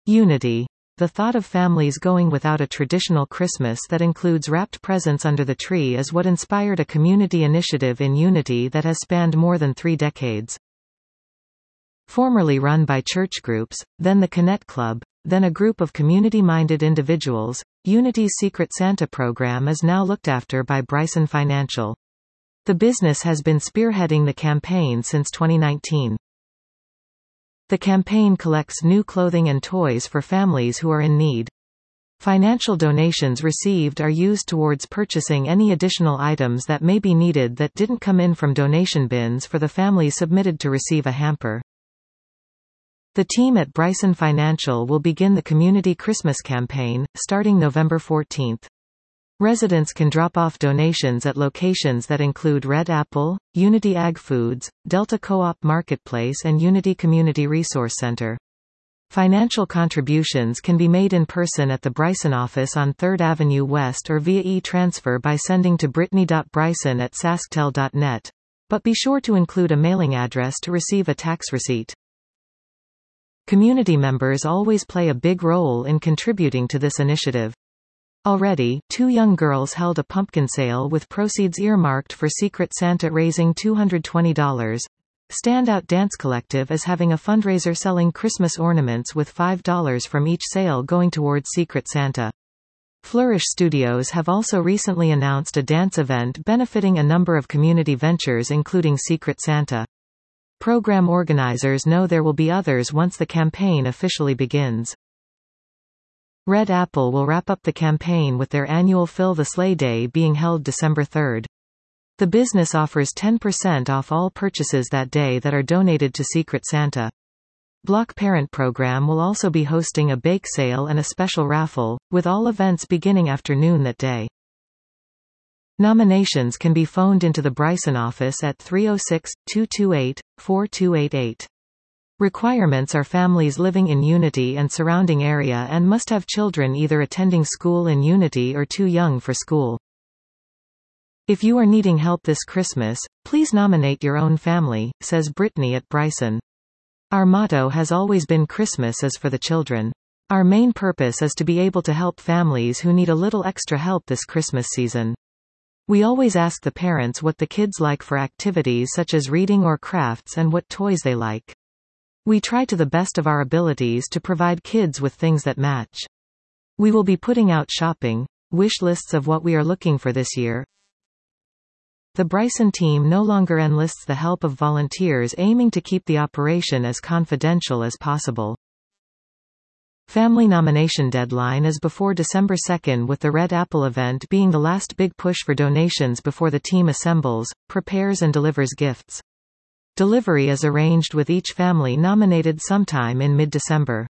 Unity. The thought of families going without a traditional Christmas that includes wrapped presents under the tree is what inspired a community initiative in Unity that has spanned more than 3 decades. Formerly run by church groups, then the Connect Club, then a group of community-minded individuals, Unity's Secret Santa program is now looked after by Bryson Financial. The business has been spearheading the campaign since 2019. The campaign collects new clothing and toys for families who are in need. Financial donations received are used towards purchasing any additional items that may be needed that didn't come in from donation bins for the families submitted to receive a hamper. The team at Bryson Financial will begin the Community Christmas campaign, starting November 14. Residents can drop off donations at locations that include Red Apple, Unity Ag Foods, Delta Co-op Marketplace and Unity Community Resource Center. Financial contributions can be made in person at the Bryson office on 3rd Avenue West or via e-transfer by sending to brittany.bryson@sasktel.net. But be sure to include a mailing address to receive a tax receipt. Community members always play a big role in contributing to this initiative. Already, 2 young girls held a pumpkin sale with proceeds earmarked for Secret Santa, raising $220. Standout Dance Collective is having a fundraiser selling Christmas ornaments with $5 from each sale going towards Secret Santa. Flourish Studios have also recently announced a dance event benefiting a number of community ventures including Secret Santa. Program organizers know there will be others once the campaign officially begins. Red Apple will wrap up the campaign with their annual Fill the Sleigh Day being held December 3rd. The business offers 10% off all purchases that day that are donated to Secret Santa. Block Parent Program will also be hosting a bake sale and a special raffle, with all events beginning afternoon that day. Nominations can be phoned into the Bryson office at 306-228-4288. Requirements are families living in Unity and surrounding area and must have children either attending school in Unity or too young for school. If you are needing help this Christmas, please nominate your own family, says Brittany at Bryson. Our motto has always been Christmas is for the children. Our main purpose is to be able to help families who need a little extra help this Christmas season. We always ask the parents what the kids like for activities such as reading or crafts and what toys they like. We try to the best of our abilities to provide kids with things that match. We will be putting out shopping wish lists of what we are looking for this year. The Bryson team no longer enlists the help of volunteers, aiming to keep the operation as confidential as possible. Family nomination deadline is before December 2nd, with the Red Apple event being the last big push for donations before the team assembles, prepares and delivers gifts. Delivery is arranged with each family nominated sometime in mid-December.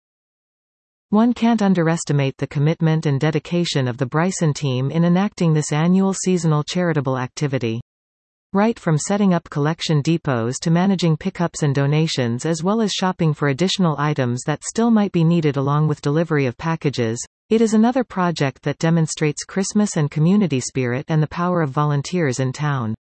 One can't underestimate the commitment and dedication of the Bryson team in enacting this annual seasonal charitable activity. Right from setting up collection depots to managing pickups and donations, as well as shopping for additional items that still might be needed along with delivery of packages, it is another project that demonstrates Christmas and community spirit and the power of volunteers in town.